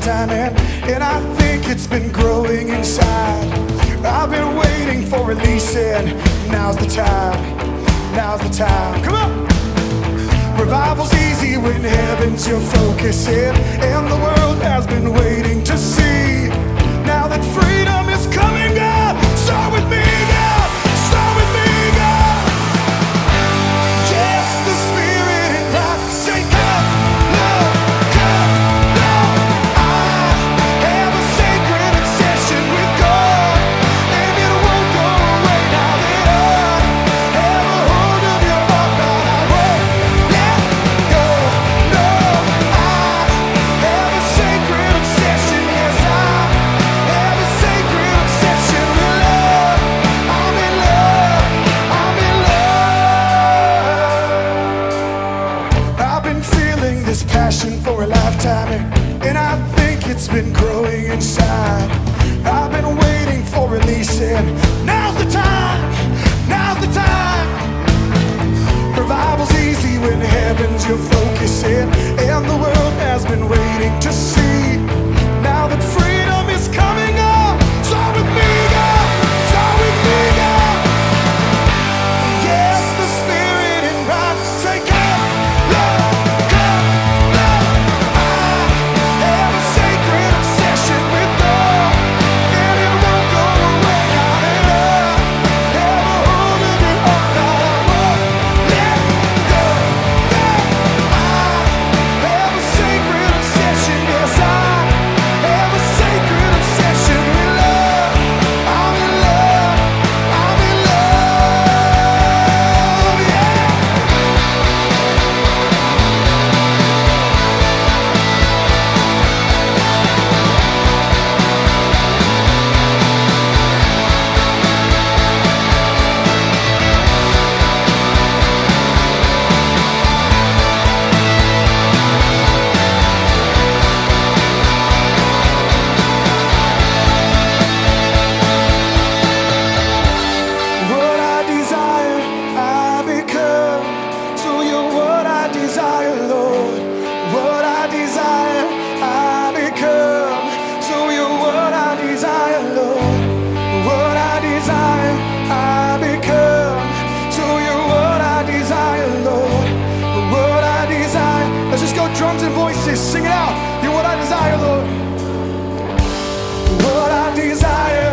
lifetime, and I think it's been growing inside. I've been waiting for releasing. Now's the time. Now's the time. Come on. Revival's easy when heaven's your focus, and the world has been waiting to see. Now that freedom is coming, God, start with me, God. Start with me, God. Yes, the Spirit and God say, come, Lord, come, Lord. I have a sacred obsession with God, and it won't go away now that I have a hold of your heart. God, I won't let go. No, I have a sacred obsession. Yes, I have a sacred obsession with love. I'm in love. I'm in love. I've been feeling this passion for a lifetime, and I think it's been growing inside. I've been waiting for releasing. Now's the time. Now's the time. Revival's easy when heaven's your focus, and the world has been waiting to see. Now that freedom is coming up, start with me, God. Start with me, God. Yes, the Spirit and God say, come, Lord, come, Lord. I have a sacred obsession with God, and it won't go away now that I have a hold of your heart. God, I won't let go. No, I have a sacred obsession. Yes, I have a sacred obsession with love. I'm in love. I'm in love. Yeah. What I desire, I become. So you're what I desire, Lord. What I desire, I become. So you're what I desire, Lord. What I desire, I become. So you're what I desire, Lord. What I desire. Let's just go drums and voices. Sing it out. You're what I desire, Lord. What I desire,